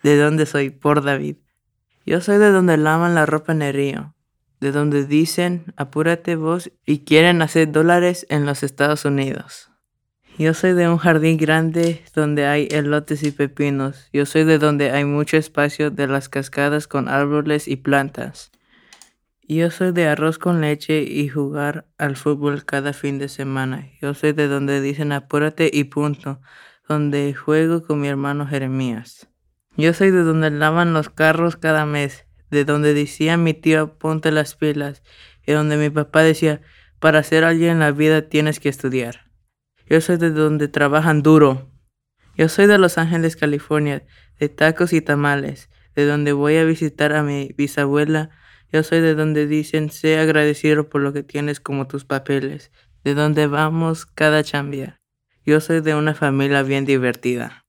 ¿De dónde soy? Por David. Yo soy de donde lavan la ropa en el río, de donde dicen, apúrate vos, y quieren hacer dólares en los Estados Unidos. Yo soy de un jardín grande donde hay elotes y pepinos. Yo soy de donde hay mucho espacio de las cascadas con árboles y plantas. Yo soy de arroz con leche y jugar al fútbol cada fin de semana. Yo soy de donde dicen apúrate y punto, donde juego con mi hermano Jeremías. Yo soy de donde lavan los carros cada mes, de donde decía mi tío ponte las pilas, y donde mi papá decía para ser alguien en la vida tienes que estudiar. Yo soy de donde trabajan duro. Yo soy de Los Ángeles, California, de tacos y tamales, de donde voy a visitar a mi bisabuela. Yo soy de donde dicen sé agradecido por lo que tienes como tus papeles, de donde vamos cada chambear. Yo soy de una familia bien divertida.